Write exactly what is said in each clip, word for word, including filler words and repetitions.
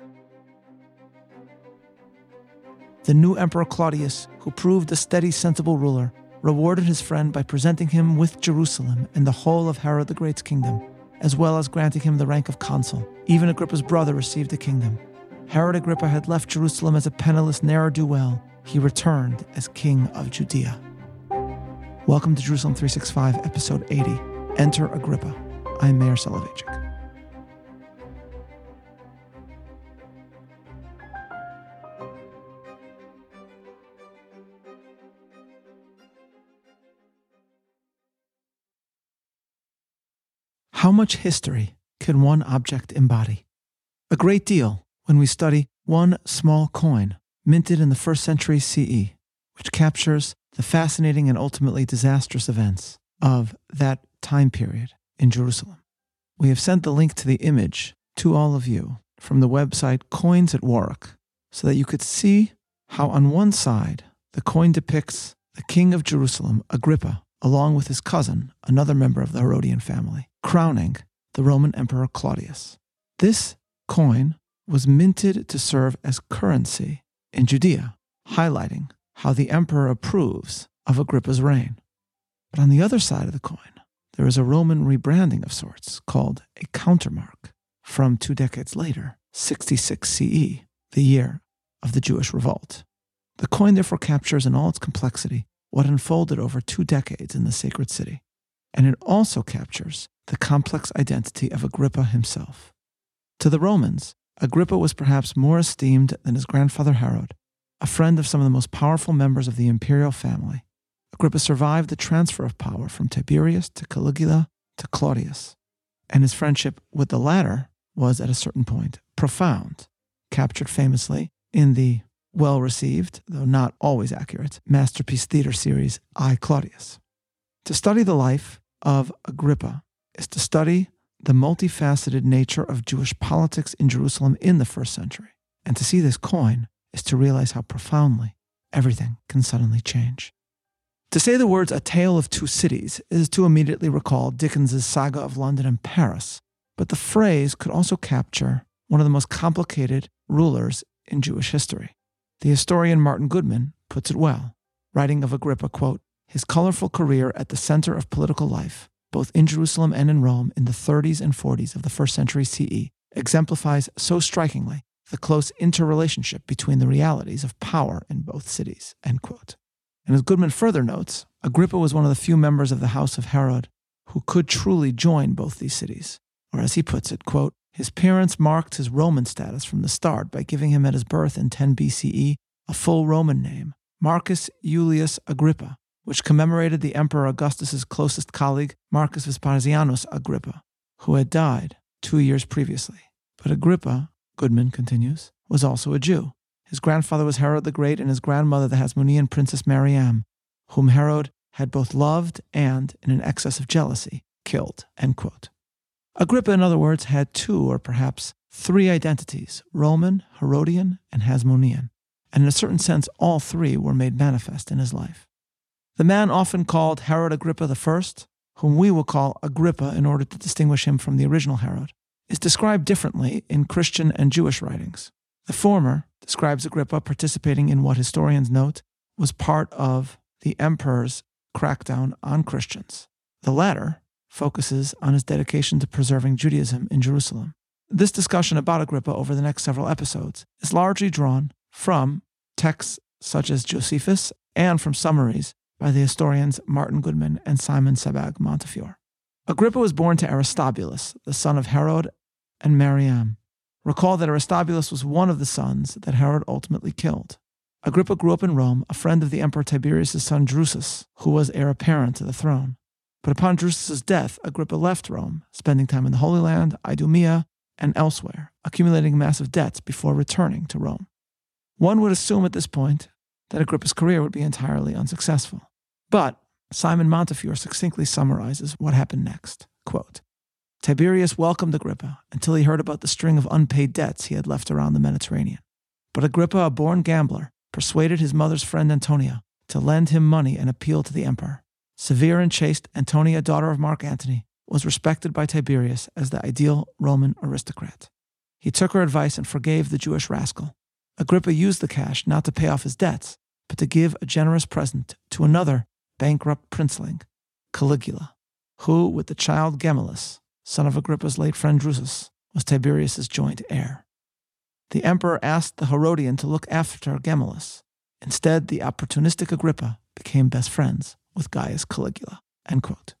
The new Emperor Claudius, who proved a steady, sensible ruler, rewarded his friend by presenting him with Jerusalem and the whole of Herod the Great's kingdom, as well as granting him the rank of consul. Even Agrippa's brother received the kingdom. Herod Agrippa had left Jerusalem as a penniless ne'er-do-well. He returned as king of Judea. Welcome to Jerusalem three sixty-five, episode eighty, Enter Agrippa. I'm Meir Soloveichik. How much history can one object embody? A great deal when we study one small coin minted in the first century C E, which captures the fascinating and ultimately disastrous events of that time period in Jerusalem. We have sent the link to the image to all of you from the website Coins at Warwick so that you could see how on one side the coin depicts the king of Jerusalem, Agrippa, along with his cousin, another member of the Herodian family, crowning the Roman Emperor Claudius. This coin was minted to serve as currency in Judea, highlighting how the emperor approves of Agrippa's reign. But on the other side of the coin, there is a Roman rebranding of sorts called a countermark from two decades later, sixty-six C E, the year of the Jewish revolt. The coin therefore captures in all its complexity what unfolded over two decades in the sacred city, and it also captures the complex identity of Agrippa himself. To the Romans, Agrippa was perhaps more esteemed than his grandfather Herod, a friend of some of the most powerful members of the imperial family. Agrippa survived the transfer of power from Tiberius to Caligula to Claudius, and his friendship with the latter was, at a certain point, profound, captured famously in the well-received, though not always accurate, masterpiece theater series, I, Claudius. To study the life of Agrippa is to study the multifaceted nature of Jewish politics in Jerusalem in the first century. And to see this coin is to realize how profoundly everything can suddenly change. To say the words "a tale of two cities" is to immediately recall Dickens's Saga of London and Paris, but the phrase could also capture one of the most complicated rulers in Jewish history. The historian Martin Goodman puts it well, writing of Agrippa, quote, "His colorful career at the center of political life, both in Jerusalem and in Rome in the thirties and forties of the first century C E, exemplifies so strikingly the close interrelationship between the realities of power in both cities," end quote. And as Goodman further notes, Agrippa was one of the few members of the house of Herod who could truly join both these cities. Or as he puts it, quote, "His parents marked his Roman status from the start by giving him at his birth in ten B C E a full Roman name, Marcus Iulius Agrippa, which commemorated the Emperor Augustus's closest colleague, Marcus Vespasianus Agrippa, who had died two years previously. But Agrippa," Goodman continues, "was also a Jew. His grandfather was Herod the Great and his grandmother the Hasmonean princess Mariam, whom Herod had both loved and, in an excess of jealousy, killed," end quote. Agrippa, in other words, had two or perhaps three identities, Roman, Herodian, and Hasmonean, and in a certain sense all three were made manifest in his life. The man often called Herod Agrippa the First, whom we will call Agrippa in order to distinguish him from the original Herod, is described differently in Christian and Jewish writings. The former describes Agrippa participating in what historians note was part of the emperor's crackdown on Christians. The latter focuses on his dedication to preserving Judaism in Jerusalem. This discussion about Agrippa over the next several episodes is largely drawn from texts such as Josephus and from summaries by the historians Martin Goodman and Simon Sebag Montefiore. Agrippa was born to Aristobulus, the son of Herod and Mariam. Recall that Aristobulus was one of the sons that Herod ultimately killed. Agrippa grew up in Rome, a friend of the Emperor Tiberius' son Drusus, who was heir apparent to the throne. But upon Drusus' death, Agrippa left Rome, spending time in the Holy Land, Idumea, and elsewhere, accumulating massive debts before returning to Rome. One would assume at this point that Agrippa's career would be entirely unsuccessful. But Simon Montefiore succinctly summarizes what happened next. Quote, "Tiberius welcomed Agrippa until he heard about the string of unpaid debts he had left around the Mediterranean. But Agrippa, a born gambler, persuaded his mother's friend Antonia to lend him money and appeal to the emperor. Severe and chaste, Antonia, daughter of Mark Antony, was respected by Tiberius as the ideal Roman aristocrat. He took her advice and forgave the Jewish rascal. Agrippa used the cash not to pay off his debts, but to give a generous present to another bankrupt princeling, Caligula, who, with the child Gemellus, son of Agrippa's late friend Drusus, was Tiberius's joint heir. The emperor asked the Herodian to look after Gemellus. Instead, the opportunistic Agrippa became best friends with Gaius Caligula. End quote.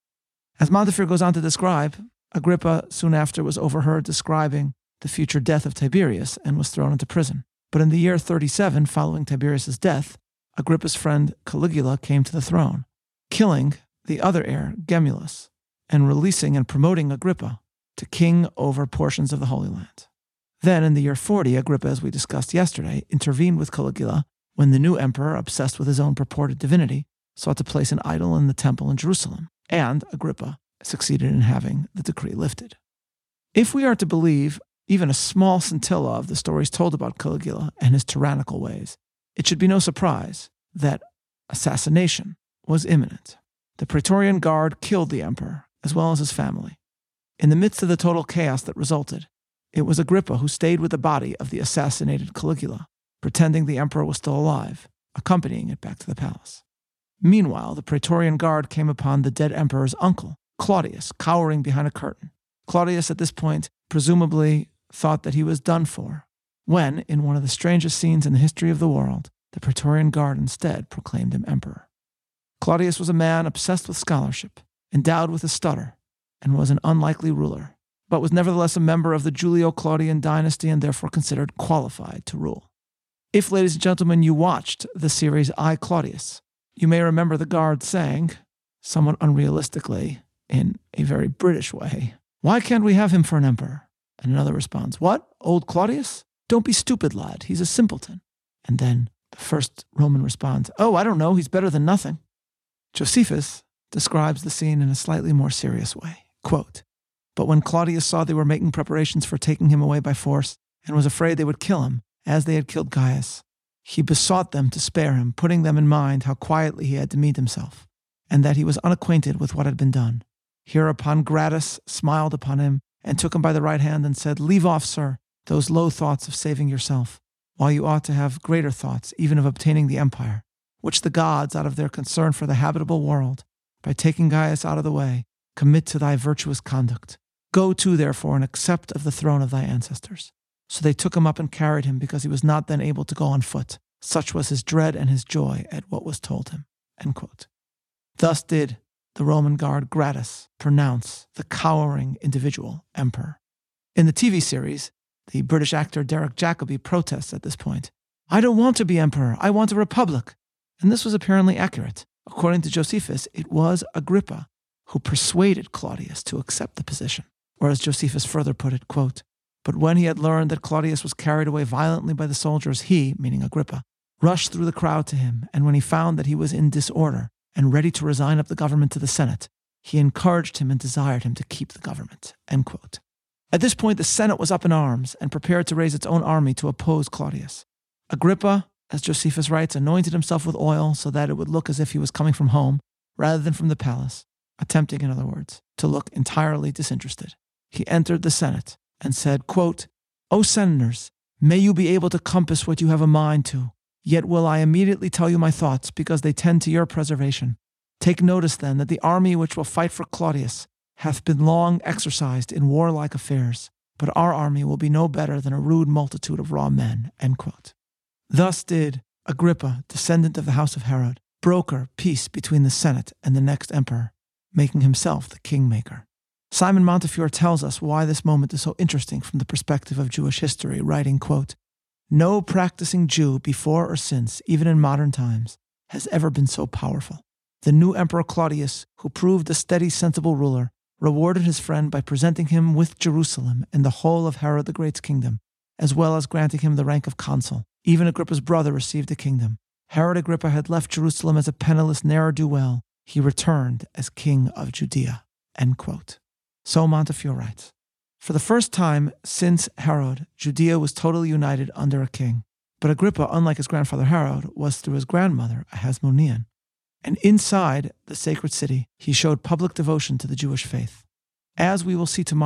As Montefiore goes on to describe, Agrippa soon after was overheard describing the future death of Tiberius and was thrown into prison. But in the year thirty-seven, following Tiberius's death, Agrippa's friend Caligula came to the throne, killing the other heir, Gemellus, and releasing and promoting Agrippa to king over portions of the Holy Land. Then, in the year forty, Agrippa, as we discussed yesterday, intervened with Caligula when the new emperor, obsessed with his own purported divinity, sought to place an idol in the temple in Jerusalem, and Agrippa succeeded in having the decree lifted. If we are to believe even a small scintilla of the stories told about Caligula and his tyrannical ways, it should be no surprise that assassination was imminent. The Praetorian Guard killed the emperor, as well as his family. In the midst of the total chaos that resulted, it was Agrippa who stayed with the body of the assassinated Caligula, pretending the emperor was still alive, accompanying it back to the palace. Meanwhile, the Praetorian Guard came upon the dead emperor's uncle, Claudius, cowering behind a curtain. Claudius, at this point, presumably thought that he was done for, when, in one of the strangest scenes in the history of the world, the Praetorian Guard instead proclaimed him emperor. Claudius was a man obsessed with scholarship, endowed with a stutter, and was an unlikely ruler, but was nevertheless a member of the Julio-Claudian dynasty and therefore considered qualified to rule. If, ladies and gentlemen, you watched the series I, Claudius, you may remember the guard saying, somewhat unrealistically, in a very British way, "Why can't we have him for an emperor?" And another responds, "What, old Claudius? Don't be stupid, lad. He's a simpleton." And then the first Roman responds, "Oh, I don't know. He's better than nothing." Josephus describes the scene in a slightly more serious way. Quote, "But when Claudius saw they were making preparations for taking him away by force and was afraid they would kill him, as they had killed Gaius, he besought them to spare him, putting them in mind how quietly he had demeaned himself, and that he was unacquainted with what had been done. Hereupon Gratus smiled upon him and took him by the right hand and said, 'Leave off, sir, those low thoughts of saving yourself, while you ought to have greater thoughts even of obtaining the empire, which the gods, out of their concern for the habitable world, by taking Gaius out of the way, commit to thy virtuous conduct. Go to, therefore, and accept of the throne of thy ancestors.' So they took him up and carried him, because he was not then able to go on foot. Such was his dread and his joy at what was told him." End quote. Thus did the Roman guard Gratus pronounce the cowering individual emperor. In the T V series, the British actor Derek Jacobi protests at this point. "I don't want to be emperor. I want a republic." And this was apparently accurate. According to Josephus, it was Agrippa who persuaded Claudius to accept the position. Or as Josephus further put it, quote, "But when he had learned that Claudius was carried away violently by the soldiers, he," meaning Agrippa, "rushed through the crowd to him, and when he found that he was in disorder and ready to resign up the government to the Senate, he encouraged him and desired him to keep the government." End quote. At this point, the Senate was up in arms and prepared to raise its own army to oppose Claudius. Agrippa, as Josephus writes, anointed himself with oil so that it would look as if he was coming from home rather than from the palace, attempting, in other words, to look entirely disinterested. He entered the Senate and said, quote, "O senators, may you be able to compass what you have a mind to. Yet will I immediately tell you my thoughts, because they tend to your preservation. Take notice, then, that the army which will fight for Claudius hath been long exercised in warlike affairs, but our army will be no better than a rude multitude of raw men." End quote. Thus did Agrippa, descendant of the house of Herod, broker peace between the Senate and the next emperor, making himself the kingmaker. Simon Montefiore tells us why this moment is so interesting from the perspective of Jewish history, writing, quote, "No practicing Jew before or since, even in modern times, has ever been so powerful. The new Emperor Claudius, who proved a steady, sensible ruler, rewarded his friend by presenting him with Jerusalem and the whole of Herod the Great's kingdom, as well as granting him the rank of consul. Even Agrippa's brother received a kingdom. Herod Agrippa had left Jerusalem as a penniless ne'er-do-well. He returned as king of Judea." End quote. So Montefiore writes, "For the first time since Herod, Judea was totally united under a king. But Agrippa, unlike his grandfather Herod, was through his grandmother a Hasmonean. And inside the sacred city, he showed public devotion to the Jewish faith. As we will see tomorrow,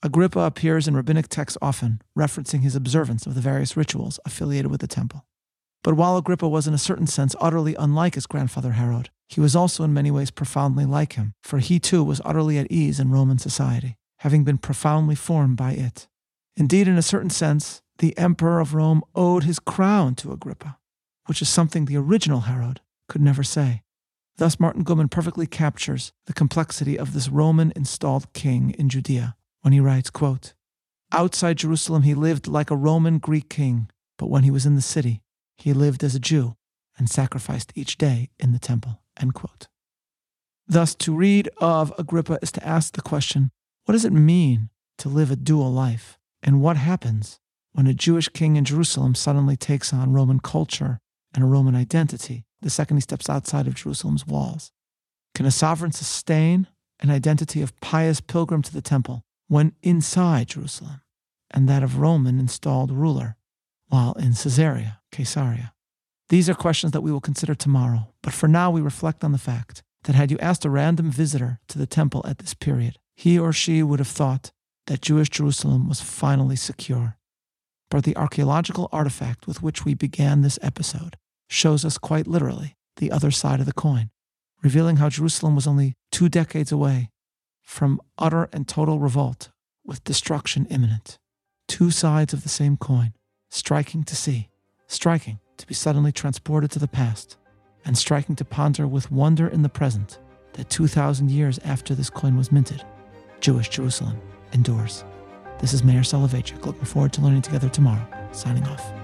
Agrippa appears in rabbinic texts often, referencing his observance of the various rituals affiliated with the temple. But while Agrippa was in a certain sense utterly unlike his grandfather Herod, he was also in many ways profoundly like him, for he too was utterly at ease in Roman society, having been profoundly formed by it. Indeed, in a certain sense, the emperor of Rome owed his crown to Agrippa, which is something the original Herod could never say. Thus, Martin Goodman perfectly captures the complexity of this Roman-installed king in Judea when he writes, quote, "Outside Jerusalem he lived like a Roman Greek king, but when he was in the city, he lived as a Jew and sacrificed each day in the temple." End quote. Thus, to read of Agrippa is to ask the question, what does it mean to live a dual life? And what happens when a Jewish king in Jerusalem suddenly takes on Roman culture and a Roman identity the second he steps outside of Jerusalem's walls? Can a sovereign sustain an identity of pious pilgrim to the temple when inside Jerusalem, and that of Roman installed ruler while in Caesarea, Caesarea? These are questions that we will consider tomorrow, but for now we reflect on the fact that had you asked a random visitor to the temple at this period, he or she would have thought that Jewish Jerusalem was finally secure. But the archaeological artifact with which we began this episode shows us quite literally the other side of the coin, revealing how Jerusalem was only two decades away from utter and total revolt with destruction imminent. Two sides of the same coin, striking to see, striking to be suddenly transported to the past, and striking to ponder with wonder in the present that two thousand years after this coin was minted, Jewish Jerusalem endures. This is Meir Soloveichik, looking forward to learning together tomorrow. Signing off.